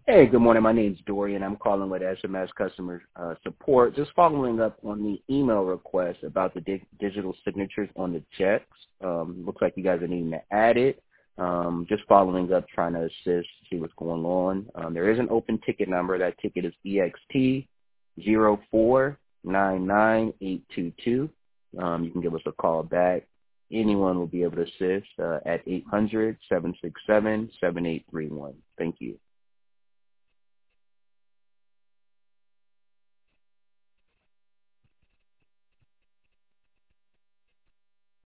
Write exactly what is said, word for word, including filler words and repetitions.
Hey, good morning. My name's Dorian. I'm calling with S M S customer uh, support. Just following up on the email request about the di- digital signatures on the checks. Um, looks like you guys are needing to add it. Um, just following up, trying to assist, see what's going on. Um, there is an open ticket number. That ticket is E X T zero four nine nine eight two two. Um, you can give us a call back. Anyone will be able to assist uh, at eight hundred, seven six seven, seven eight three one. Thank you.